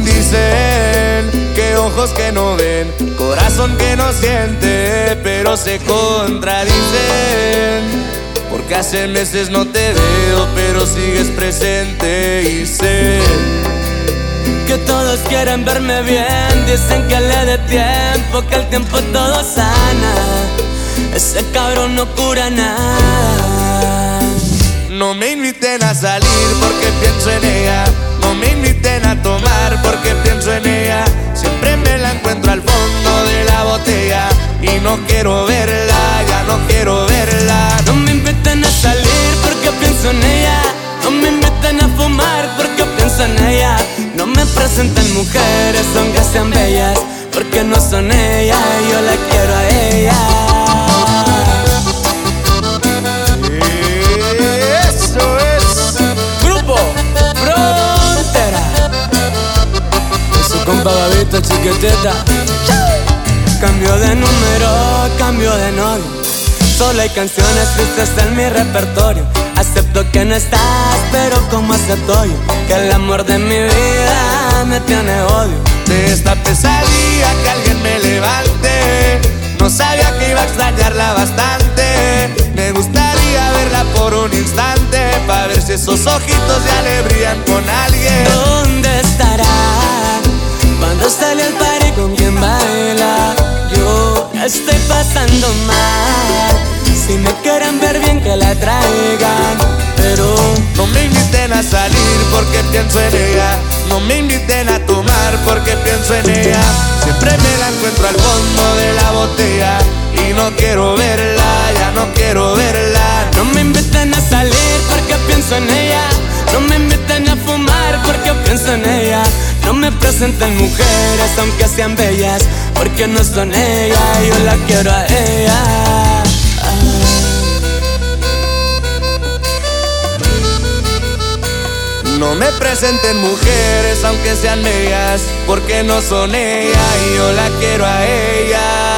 Dicen que ojos que no ven, corazón que no siente, pero se contradicen. Porque hace meses no te veo, pero sigues presente. Y sé que todos quieren verme bien, dicen que le dé tiempo, que el tiempo todo sana. Ese cabrón no cura nada. No me inviten a salir porque pienso en ella. No me inviten a tomar porque pienso en ella. Siempre me la encuentro al fondo de la botella y no quiero verla, ya no quiero verla. No me inviten a salir porque pienso en ella. No me inviten a fumar porque pienso en ella. No me presenten mujeres aunque sean bellas, porque no son ellas, yo la quiero a ella. Eso es Grupo Frontera, con su compa Gabito Chiquitita. Cambio de número, cambio de novio. Solo hay canciones tristes en mi repertorio. Acepto que no estás, pero como acepto yo que el amor de mi vida me tiene odio. de esta pesadilla que alguien me levante. No sabía que iba a extrañarla bastante. Me gustaría verla por un instante, pa' ver si esos ojitos ya le brillan con alguien. ¿Dónde estará cuando sale al party con quien baila? Yo estoy pasando mal. Si me quieren ver bien que la traigan, pero no me inviten a salir porque pienso en ella. No me inviten a tomar porque pienso en ella. Siempre me la encuentro al fondo de la botella y no quiero verla, ya no quiero verla. no me inviten a salir porque pienso en ella. No me inviten a fumar porque pienso en ella. No me presenten mujeres aunque sean bellas, porque no son ellas, yo la quiero a ella. No me presenten mujeres aunque sean bellas, porque no son ellas y yo la quiero a ella.